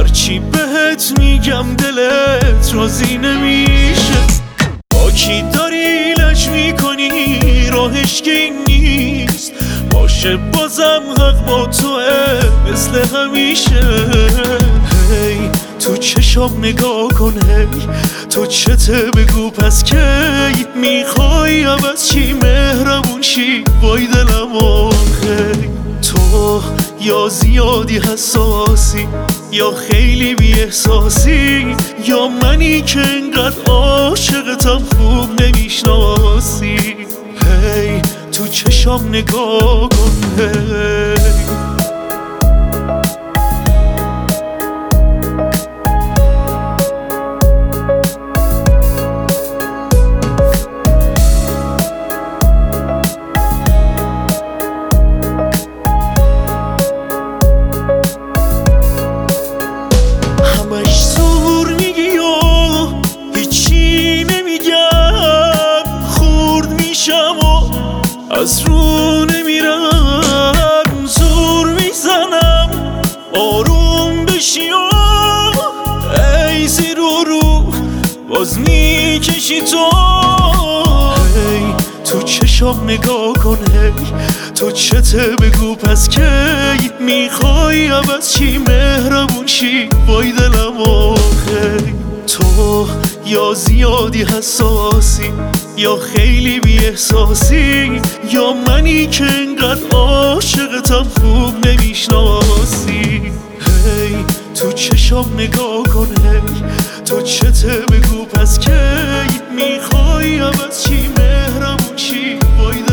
هرچی بهت میگم دلت راضی نمیشه. با کی داری لج میکنی راهش که این نیست، باشه بازم حق با توه مثل همیشه. هی تو چشام نگاه کن، هی تو چته بگو پس کی میخوای عوض چی مهربون شی وای دلم آخی. تو یا زیادی حساسی یا خیلی بی احساسی، یا منی که انقدر عاشقتم خوب نمیشناسی. هی تو چشام نگاه کن، هی همش زور میگی و هیچی نمیگم، خورد میشم و از رو نمیرم. زور میزنم آروم بشی و ای زیر و رو باز میکشی تو. هی تو چشام نگاه کن، هی تو چته بگو پس کی میخوای عوض چی مهربون شی وای دلم آخی. تو یا زیادی حساسی یا خیلی بی احساسی، یا منی که انقدر عاشقتم خوب نمیشناسی. هی تو چشام نگاه کن، هی تو چته بگو پس کی میخوای عوض چی مهربون شی وای